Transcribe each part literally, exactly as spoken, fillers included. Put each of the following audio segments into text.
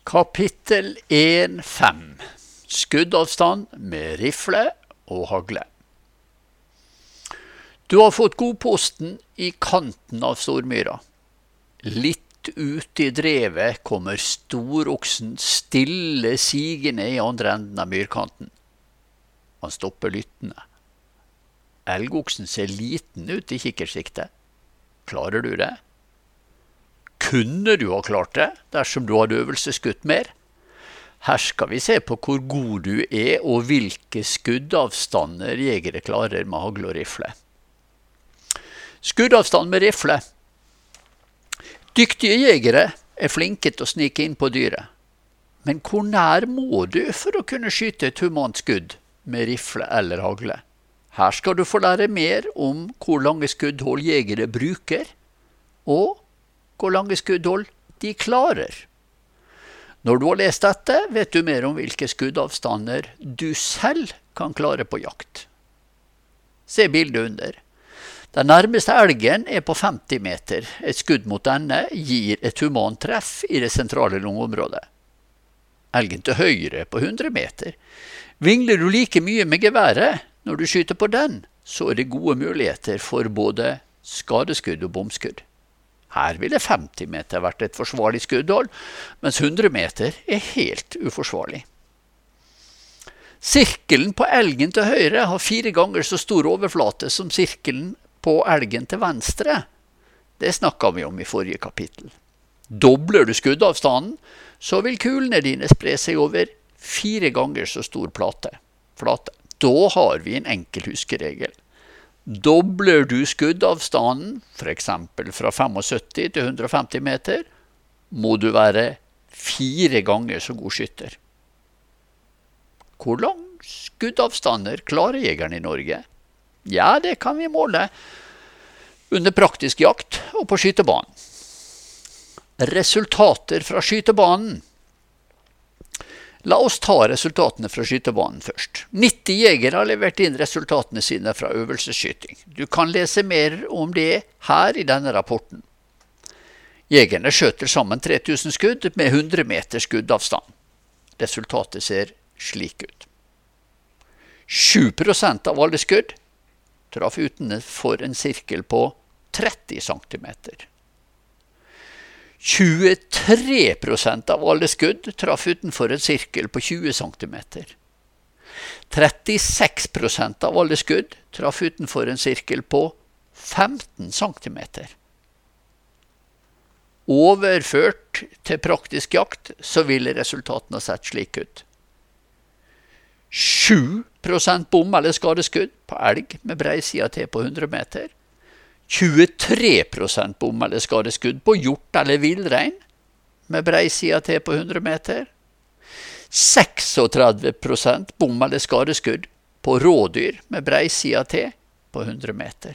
Kapittel en punkt fem. Skuddavstand med rifle og hagle. Du har fått godposten i kanten av Stormyra. Litt ut i drevet kommer storoksen stille sigende i andre enden av myrkanten. Han stopper lyttende. Elgoksen ser liten ut i kikkertsiktet. Klarer du det? Kunne du ha klart det dersom du hadde øvelseskutt mer? Her skal vi se på hvor god du er og hvilke skuddavstander jegere klarer med hagle og rifle. Skuddavstand med rifle. Dyktige jegere er flinke til å snike inn på dyret. Men hvor nær må du for å kunne skyte et humant skudd med rifle eller hagle? Her skal du få lære mer om hvor lange skuddhold jegere bruker, og hvor lange skuddhold de klarer. Når du har lest dette, vet du mer om hvilke skuddavstander du selv kan klare på jakt. Se bildet under. Den nærmeste elgen er på femti meter. Et skudd mot denne gir et humant treff i det sentrale lungeområdet. Elgen til høyre er på hundre meter. Vingler du like mye med geværet når du skyter på den, så er det gode muligheter for både skadeskudd og bomskudd. Her ville femti meter vært et forsvarlig skuddhold, mens hundre meter er helt uforsvarlig. Sirkelen på elgen til høyre har fire ganger så stor overflate som sirkelen på elgen til venstre. Det snakket vi om i forrige kapittel. Dobler du skuddavstanden, så vil kulene dine spre seg over fire ganger så stor plate. flate. Da har vi en enkel huskeregel. Dobler du skuddavstanden, for eksempel fra syttifem til hundre og femti meter, må du være fire ganger så god skytter. Hvor lang skuddavstander klarer jegeren i Norge? Ja, det kan vi måle under praktisk jakt og på skytebanen. Resultater fra skytebanen. La oss ta resultatene fra skytebanen først. nitti jegere har levert inn resultatene sine fra øvelsesskyting. Du kan lese mer om det her i denne rapporten. Jegerne skjøter sammen tre tusen skudd med hundre meter skuddavstand. Resultatet ser slik ut. sju prosent av alle skudd traff utenfor en sirkel på tretti centimeter. tjuetre prosent av alle skudd traff utenfor en sirkel på tjue centimeter. trettiseks prosent av alle skudd traff utenfor en sirkel på femten centimeter. Overført til praktisk jakt så ville resultatene ha sett slik ut. sju prosent bom eller skadeskudd på elg med breisida til på hundre meter. tjuetre prosent bom eller skadeskudd på hjort eller villrein med breisida til på hundre meter. seksogtredve prosent bom eller skadeskudd på rådyr med breisida til på hundre meter.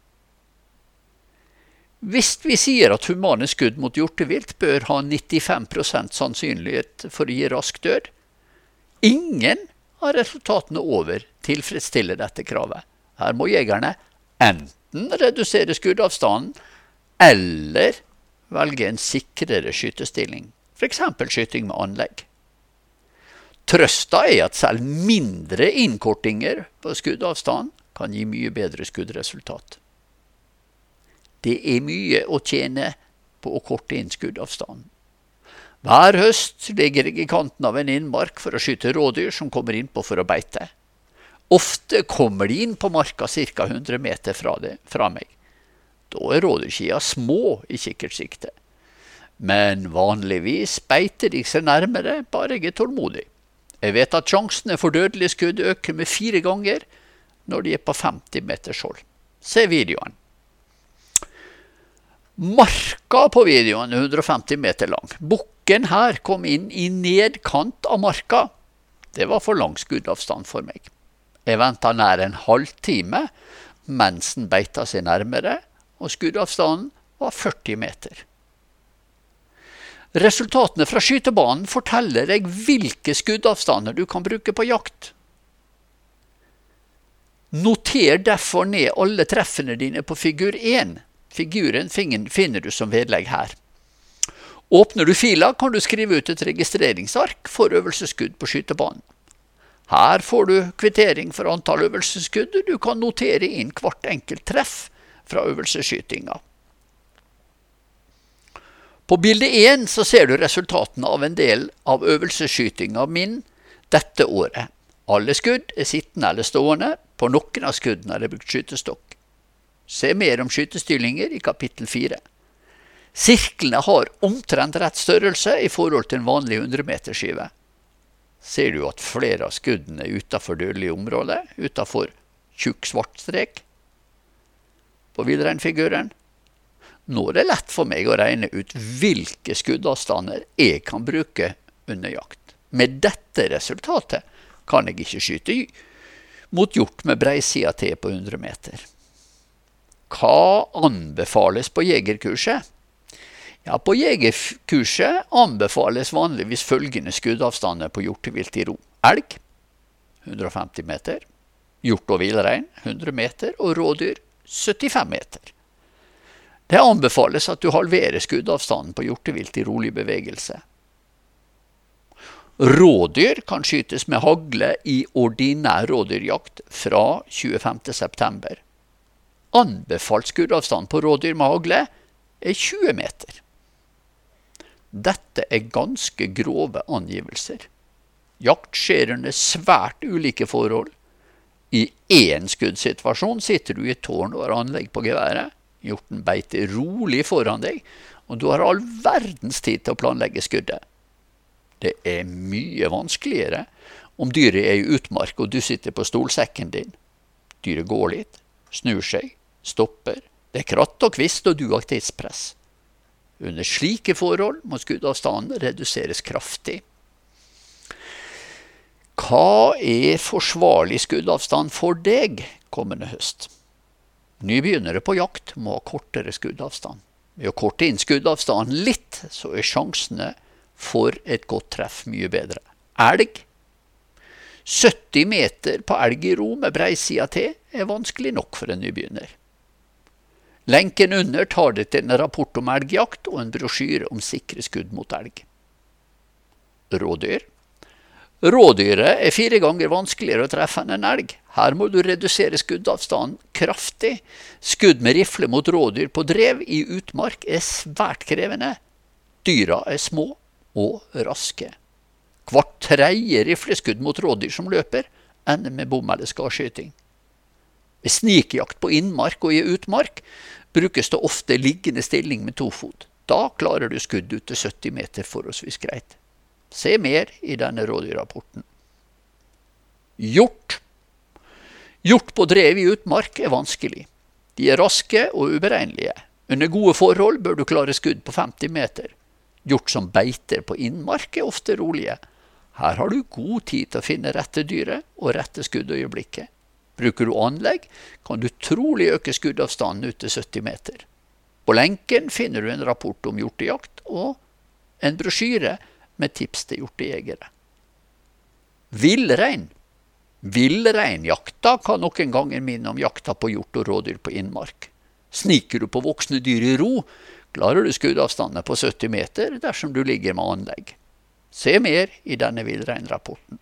Hvis vi sier at humane skudd mot hjortevilt bør ha nittifem prosent sannsynlighet for å gi rask død, ingen av resultatene over tilfredsstiller dette kravet. Her må jegerne enten redusere skuddavstanden, eller velge en sikrere skytestilling, for eksempel skyting med anlegg. Trøsta er at selv mindre innkortinger på skuddavstand kan gi mye bedre skuddresultat. Det er mye å tjene på å korte inn skuddavstanden. Hver høst ligger jeg i kanten av en innmark for å skyte rådyr som kommer innpå for å beite. Ofte kommer de inn på marka ca. hundre meter fra, det, fra meg. Da er rådyrskia små i kikkertsiktet. Men vanligvis beiter de seg nærmere, bare jeg er tålmodig. Jeg vet at sjansene for dødelige skudd øker med fire ganger når de er på femti meters hold. Se videoen. Marka på videoen er hundre og femti meter lang. Bukken her kom inn i nedkant av marka. Det var for lang skuddavstand for meg. Jeg ventet nær en halvtime mens den beita seg nærmere, og skuddavstanden var førti meter. Resultatene fra skytebanen forteller deg hvilke skuddavstander du kan bruke på jakt. Noter derfor ned alle treffene dine på figur én. Figuren finner du som vedlegg her. Åpner du fila, kan du skrive ut et registreringsark for øvelsesskudd på skytebanen. Her får du kvittering for antall øvelsesskudd, og du kan notere inn hvert enkelt treff fra øvelsesskytinga. På bilde én så ser du resultatene av en del av øvelsesskytinga min dette året. Alle skudd er sittende eller stående, på noen av skuddene er det brukt skytestokk. Se mer om skytestillinger i kapittel fire. Sirklene har omtrent rett størrelse i forhold til en vanlig hundre meter skive. Ser du at flere av skuddene er utenfor dødelig område, utenfor tjukk svart strek på villreinfiguren? Nå er det lett for meg å regne ut hvilke skuddavstander jeg kan bruke under jakt. Med dette resultatet kan jeg ikke skyte mot hjort med breisida til på hundre meter. Hva anbefales på jegerkurset? Ja, på jegerkurset anbefales vanligvis følgende skuddavstander på hjortevilt i ro. Elg, hundre og femti meter, hjort og villrein, hundre meter, og rådyr, syttifem meter. Det anbefales at du halverer skuddavstanden på hjortevilt i rolig bevegelse. Rådyr kan skytes med hagle i ordinær rådyrjakt fra tjuefemte september. Anbefalt skuddavstand på rådyr med hagle er tjue meter. Dette er ganske grove angivelser. Jakt skjer under svært ulike forhold. I én skuddsituasjon sitter du i et tårn og har anlegg på geværet. Hjorten beiter rolig foran deg, og du har all verdens tid til å planlegge skuddet. Det er mye vanskeligere om dyret er i utmark og du sitter på stolsekken din. Dyret går litt, snur seg, stopper. Det er kratt og kvist, og du har tidspress. Under slike forhold må skuddavstanden reduseres kraftig. Hva er forsvarlig skuddavstand for deg kommende høst? Nybegynnere på jakt må ha kortere skuddavstand. Ved å korte inn skuddavstanden litt, så er sjansene for et godt treff mye bedre. Elg. sytti meter på elg i ro med breisida til er vanskelig nok for en nybegynner. Lenken under tar det til en rapport om elgjakt og en brosjyre om sikre skudd mot elg. Rådyr. Rådyret er fire ganger vanskeligere å treffe enn en elg. Her må du redusere skuddavstanden kraftig. Skudd med rifle mot rådyr på drev i utmark er svært krevende. Dyra er små og raske. Hvert tredje rifleskudd mot rådyr som løper ender med bom eller skadskyting. Ved snikjakt på innmark og i utmark brukes det ofte liggende stilling med to fot. Da klarer du skudd ut til sytti meter forholdsvis greit. Se mer i denne rådyrrapporten. Hjort. Hjort på drev i utmark er vanskelig. De er raske og uberegnelige. Under gode forhold bør du klare skudd på femti meter. Hjort som beiter på innmark er ofte rolige. Her har du god tid til å finne rette dyret og rette skuddøyeblikket. Bruker du anlegg, kan du trolig øke skuddavstanden ut til sytti meter. På lenken finner du en rapport om hjortejakt og en brosjyre med tips til hjortejegere. Villrein. Villreinjakta kan noen ganger minne om jakta på hjort og rådyr på innmark. Sniker du på voksne dyr i ro, klarer du skuddavstanden på sytti meter dersom du ligger med anlegg. Se mer i denne villreinrapporten.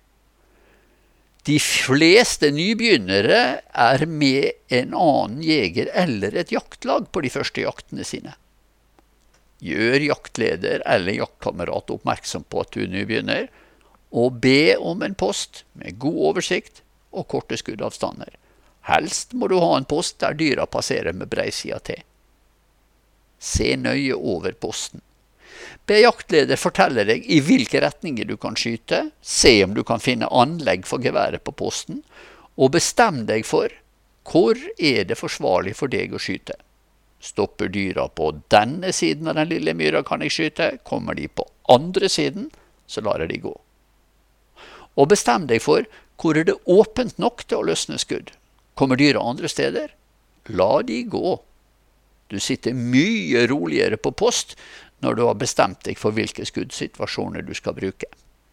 De fleste nybegynnere er med en annen jeger eller et jaktlag på de første jaktene sine. Gjør jaktleder eller jaktkamerat oppmerksom på at du er nybegynner, og be om en post med god oversikt og korte skuddavstander. Helst må du ha en post der dyra passerer med breisida til. Se nøye over posten. Be jaktleder fortelle deg i hvilke retninger du kan skyte, se om du kan finne anlegg for geværet på posten, og bestem deg for hvor er det forsvarlig for deg å skyte. Stopper dyra på denne siden av den lille myra kan jeg skyte, kommer de på andre siden, så lar jeg de gå. Og bestem deg for hvor er det åpent nok til å løsne skudd. Kommer dyra andre steder? La de gå. Du sitter mye roligere på post når du har bestemt deg for hvilke skuddsituasjoner du skal bruke.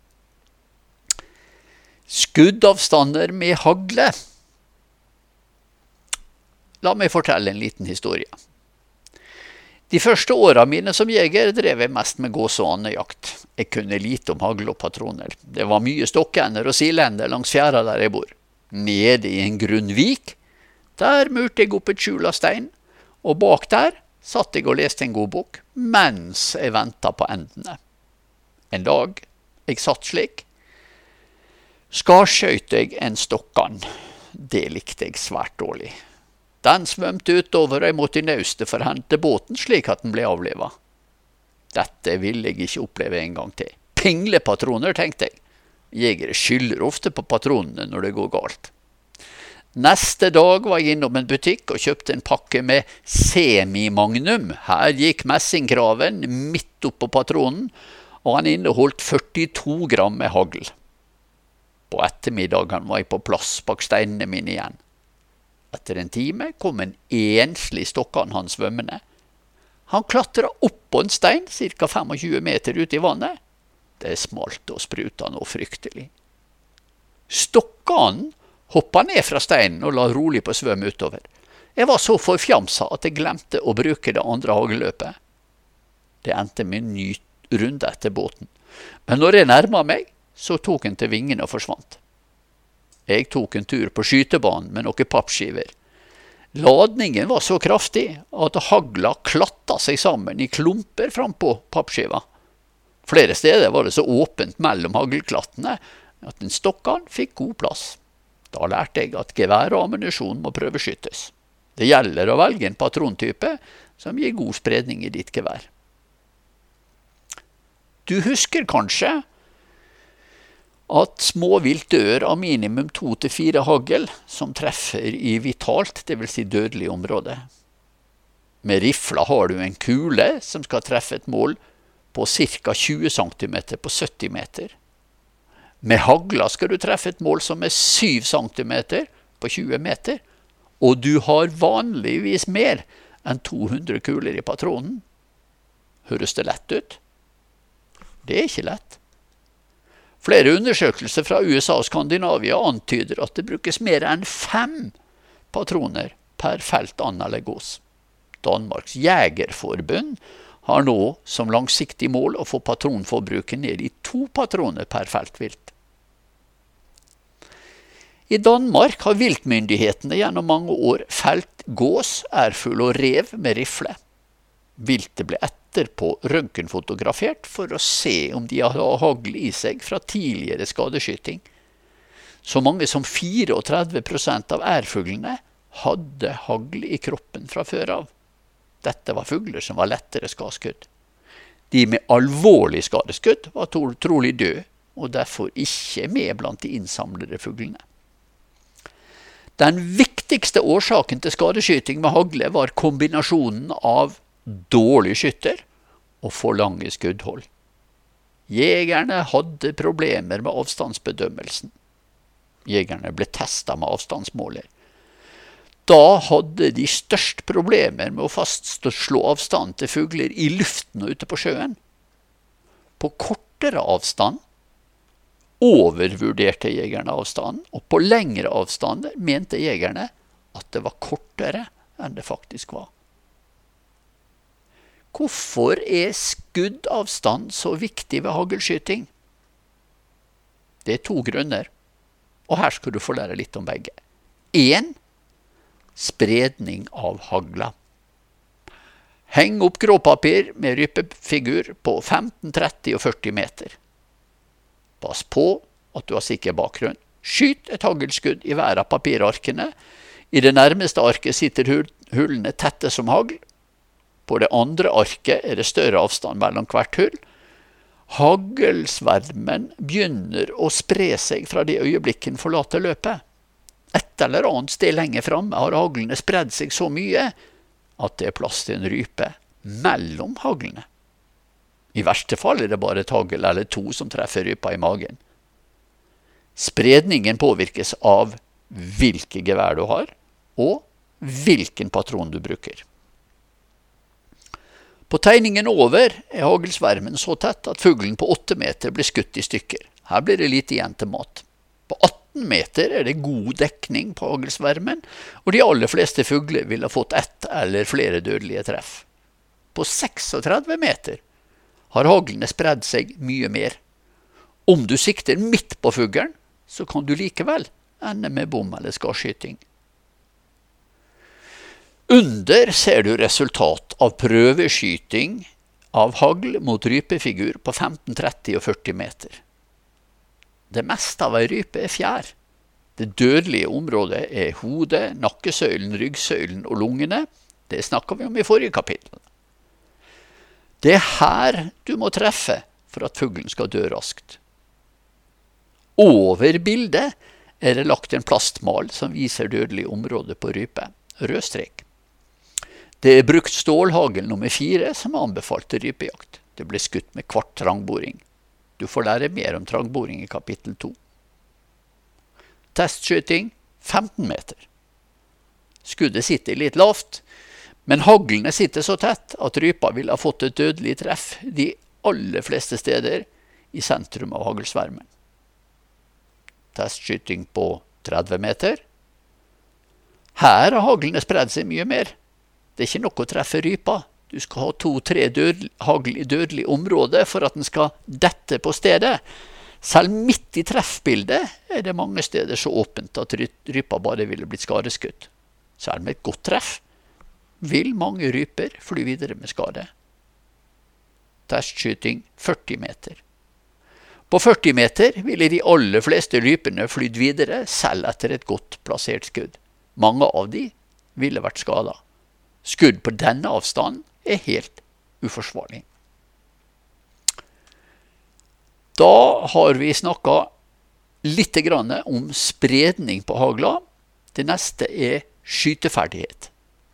Skuddavstander med hagle. La meg fortelle en liten historie. De første årene mine som jeger drev jeg mest med gås- og andejakt. Jeg kunne lite om hagl og patroner. Det var mye stokkender og silender langs fjæra der jeg bor. Nede i en grunn vik, der murte jeg opp et skjul av stein, og bak der satt jeg og leste en god bok, mens jeg ventet på endene. En dag jeg satt slik, skarskjøt jeg en stokkan. Det likte jeg svært dårlig. Den svømte utover, og jeg måtte i naustet for å hente båten slik at den ble avlevet. Dette ville jeg ikke oppleve en gang til. Pinglepatroner, tenkte jeg. Jegere skylder ofte på patronene når det går galt. Neste dag var jeg innom en butikk og kjøpte en pakke med semi-magnum. Her gikk messingkraven midt opp på patronen, og han inneholdt førtito gram med hagl. På ettermiddagen var jeg på plass bak steinene mine igjen. Etter en time kom en enslig stokkan han svømmende. Han klatret opp på en stein, cirka tjuefem meter ut i vannet. Det smalt og spruta noe fryktelig. Stokkanen hoppet ned fra steinen og la rolig på svøm utover. Jeg var så forfjamsa at jeg glemte å bruke det andre hagelløpet. Det endte med en ny runde etter båten. Men når jeg nærmet meg, så tok han til vingene og forsvant. Jeg tok en tur på skytebanen med noen pappskiver. Ladningen var så kraftig at hagla klatta seg sammen i klumper fram på pappskiva. Flere steder var det så åpent mellom haglklattene at en stokkan fikk god plass. Da lærte jeg at gevær og ammunisjon må prøveskyttes. Det gjelder å velge en patrontype som gir god spredning i ditt gevær. Du husker kanskje at små vilt dør av minimum to til fire hagl som treffer i vitalt, det vil si dødelig område. Med rifla har du en kule som skal treffe et mål på ca. tjue centimeter på sytti meter. Med hagla skal du treffe et mål som er syv centimeter på tjue meter, og du har vanligvis mer enn to hundre kuler i patronen. Høres det lett ut? Det er ikke lett. Flere undersøkelser fra U S A og Skandinavia antyder at det brukes mer enn fem patroner per felt and eller gås. Danmarks Jegerforbund har nå som langsiktig mål å få patronforbruket ned i to patroner per feltvilt. I Danmark har viltmyndighetene gjennom mange år felt gås, ærfugl og rev med rifle. Viltet ble etterpå røntgenfotografert for å se om de har hagl i seg fra tidligere skadeskyting. Så mange som tretifire prosent av ærfuglene hadde hagl i kroppen fra før av. Dette var fugler som var lettere skadeskudd. De med alvorlig skadeskudd var trolig døde, og derfor ikke med blant de innsamlede fuglene. Den viktigste årsaken til skadeskyting med hagle var kombinasjonen av dårlig skytter og for lange skuddhold. Jegerne hadde problemer med avstandsbedømmelsen. Jegerne ble testet med avstandsmåler. Da hadde de størst problemer med å fastslå avstand til fugler i luften og ute på sjøen. På kortere avstand overvurderte jegerne avstanden, og på lengre avstand mente jegerne at det var kortere enn det faktisk var. Hvorfor er skuddavstand så viktig ved hagelskyting? Det er to grunner, og her skal du få lære litt om begge. En, spredning av hagla. Heng opp gråpapir med rypefigur på femten, tretti og førti meter. Pass på at du har sikker bakgrunn. Skyt et hagelskudd i hver av papirarkene. I det nærmeste arket sitter hullene tette som hagl. På det andre arket er det større avstand mellom hvert hull. Hagelsvermen begynner å spre seg fra det øyeblikket forlater løpet. Et eller annet sted lenger fremme har haglene spredd seg så mye at det er plass til en rype mellom haglene. I verste fall er det bare et hagl eller to som treffer rypa i magen. Spredningen påvirkes av hvilke gevær du har, og hvilken patron du bruker. På tegningen over er hagelsvermen så tett at fuglen på åtte meter blir skutt i stykker. Her blir det lite igjen til mat. På atten meter er det god dekning på hagelsvermen, og de aller fleste fugler vil ha fått ett eller flere dødelige treff. på seksogtredve meter har haglene spredd seg mye mer. Om du sikter midt på fuglen, så kan du likevel ende med bom eller skarskyting. Under ser du resultat av prøveskyting av hagl mot rypefigur på femten, tretti og førti meter. Det meste av ei rype er fjær. Det dødelige området er hodet, nakkesøylen, ryggsøylen og lungene. Det snakket vi om i forrige kapittel. Det er her du må treffe for at fuglen skal dø raskt. Over bildet er det lagt en plastmal som viser dødelig område på rype, rød strek. Det er brukt stålhagel nummer fire som er anbefalt til rypejakt. Det ble skutt med kvart trangboring. Du får lære mer om trangboring i kapittel to. Testskyting femten meter. Skuddet sitter litt lavt, men haglene sitter så tett at rypa vil ha fått et dødelig treff de aller fleste steder i sentrum av hagelsvermen. Testskyting på tretti meter. Her har haglene spredd seg mye mer. Det er ikke nok å treffe rypa. Du skal ha to-tre hagl i dødelig område for at den skal dette på stedet. Selv midt i treffbildet er det mange steder så åpent at rypa bare ville blitt skadeskutt. Selv med et godt treff vil mange ryper fly videre med skade. Testskyting førti meter. På førti meter ville de aller fleste rypene flydd videre selv etter et godt plassert skudd. Mange av de ville vært skadet. Skudd på denne avstanden er helt uforsvarlig. Da har vi snakket litt grann om spredning på hagla. Det neste er skyteferdighet.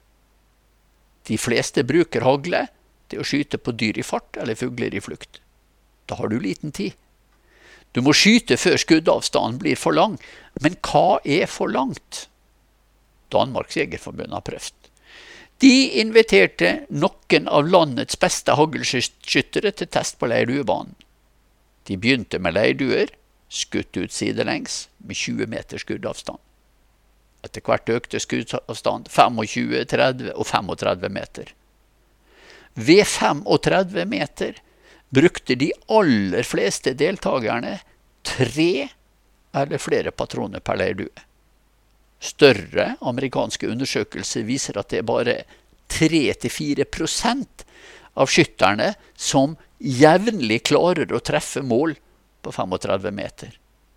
De fleste bruker hagle til å skyte på dyr i fart eller fugler i flukt. Da har du liten tid. Du må skyte før skuddavstanden blir for lang. Men hva er for langt? Danmarks Jegerforbund har prøvd. De inviterte noen av landets beste hagelskyttere til test på leirduebanen. De begynte med leirduer, skutt ut sidelengs med tjue meter skuddavstand. Etter hvert økte skuddavstand tjuefem, tretti og femogtredve meter. Ved femogtredve meter brukte de aller fleste deltakerne tre eller flere patroner per leirdue. Større amerikanske undersøkelser viser at det er bare tre til fire prosent av skytterne som jevnlig klarer å treffe mål på femogtredve meter.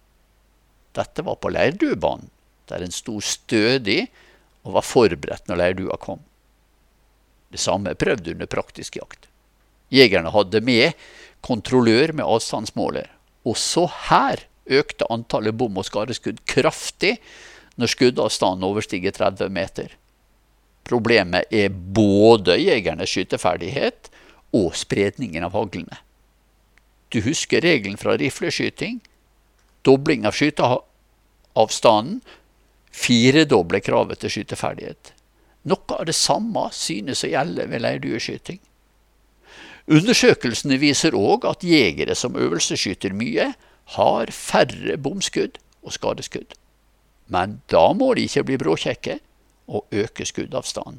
Dette var på leirduebanen, der en sto stødig og var forberedt når leirdua kom. Det samme prøvde under praktisk jakt. Jegerne hadde med kontrollør med avstandsmåler. Også her økte antallet bom og skadeskudd kraftig når skuddavstanden overstiger tretti meter. Problemet er både jegernes skyteferdighet og spredningen av haglene. Du husker regelen fra rifleskyting, dobling av skyteavstanden, firedoble kravet til skyteferdighet. Noe av det samme synes å gjelde ved leirdueskyting. Undersøkelsene viser også at jegere som øvelsesskyter mye har færre bomskudd og skadeskudd. Men da må de ikke bli bråkjekke og øke skuddavstanden.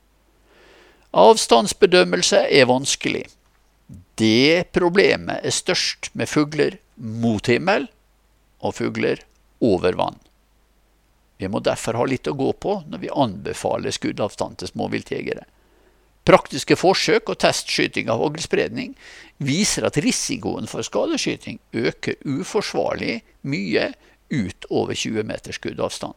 Avstandsbedømmelse er vanskelig. Det problemet er størst med fugler mot himmel og fugler over vann. Vi må derfor ha litt å gå på når vi anbefaler skuddavstand til småviltjegere. Praktiske forsøk og testskyting av haglspredning viser at risikoen for skadeskyting øker uforsvarlig mye ut over tjue meters skuddavstand.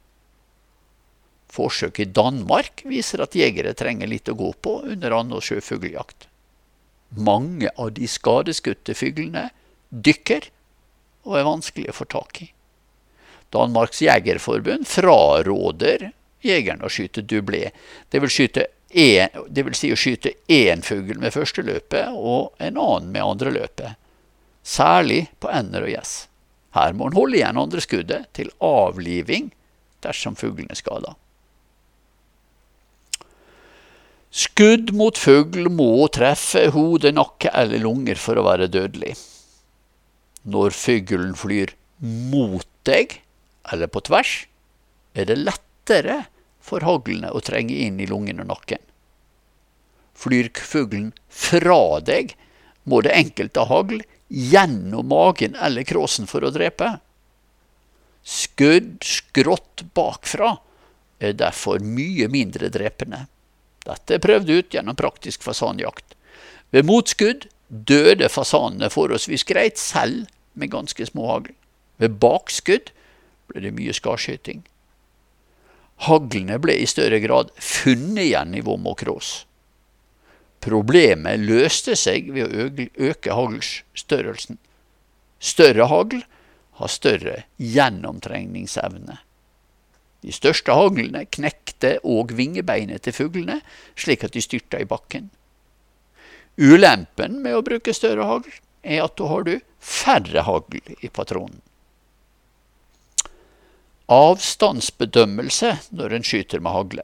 Forsøk i Danmark viser at jegere trenger litt å gå på under and- og sjøfugljakt. Mange av de skadeskutte fuglene dykker og er vanskelig å få tak i. Danmarks Jegerforbund fraråder jegerne å skyte dublé. Det vil, skyte en, det vil si å skyte én fugl med første løpet og en annen med andre løpet. Særlig på ender og gjess. Her må en holde igjen andre skuddet til avliving dersom fuglen er skadet. Skudd mot fugl må treffe hode, nakke eller lunger for å være dødelig. Når fuglen flyr mot deg, eller på tvers, er det lettere for haglene å trenge inn i lungen og nakken. Flyr fuglen fra deg, må det enkelte hagl gjennom magen eller kråsen for å drepe. Skudd skrått bakfra er derfor mye mindre drepende. Dette er prøvd ut gjennom praktisk fasanjakt. Ved motskudd døde fasanene forholdsvis greit, selv med ganske små hagl. Ved bakskudd ble det mye skarskyting. Haglene ble i større grad funnet igjen i vom og krås. Problemet løste seg ved å øke haglstørrelsen. Større hagl har større gjennomtrengningsevne. De største haglene knekte og vingebeinet til fuglene, slik at de styrte i bakken. Ulempen med å bruke større hagl er at da har du færre hagl i patronen. Avstandsbedømmelse når en skyter med hagle.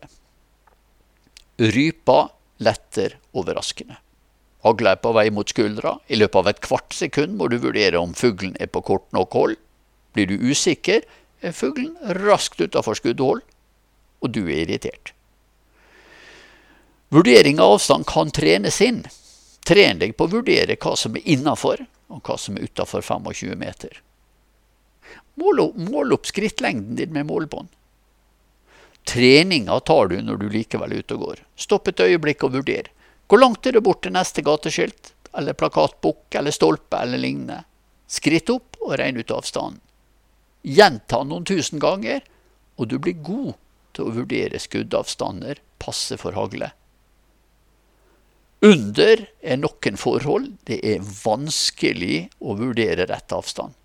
Rypa letter overraskende. Hagla er på vei mot skuldra. I løpet av et kvart sekund må du vurdere om fuglen er på kort nok hold. Blir du usikker, er fuglen raskt utenfor skuddhold, og du er irritert. Vurdering av avstand kan trenes inn. Tren deg på å vurdere hva som er innenfor, og hva som er utenfor tjuefem meter. Mål, mål opp skrittlengden din med målbånd. Treninga tar du når du likevel er ute og går. Stopp et øyeblikk og vurder. Hvor langt er det bort til neste gateskilt, eller plakatbukk, eller stolpe, eller lignende? Skritt opp og regn ut avstanden. Gjenta noen tusen ganger, og du blir god til å vurdere skuddavstander passe for hagle. Under er noen forhold det er vanskelig å vurdere rett avstand.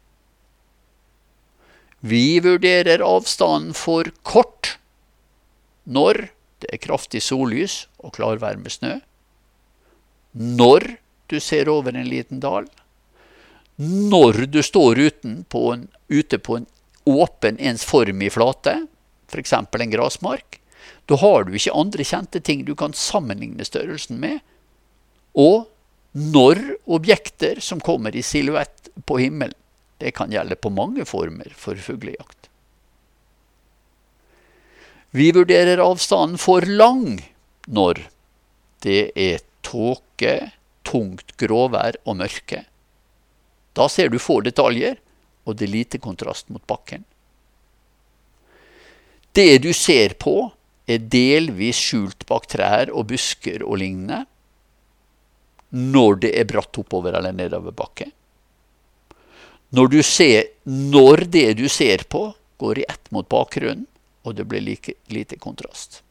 Vi vurderer avstanden for kort når det er kraftig sollys og klarvær med snø, når du ser over en liten dal, når du står uten på en, ute på en åpen ensformig flate, for eksempel en grasmark, da har du ikke andre kjente ting du kan sammenligne størrelsen med, og når objekter som kommer i silhuett på himmelen. Det kan gjelde på mange former for fuglejakt. Vi vurderer avstanden for lang når det er tåke, tungt gråvær og mørke. Da ser du få detaljer, og det er lite kontrast mot bakken. Det du ser på er delvis skjult bak trær og busker og lignende, når det er bratt oppover eller nedover bakke. Når, du ser, når det du ser på går i ett mot bakgrunnen, og det blir like, lite kontrast.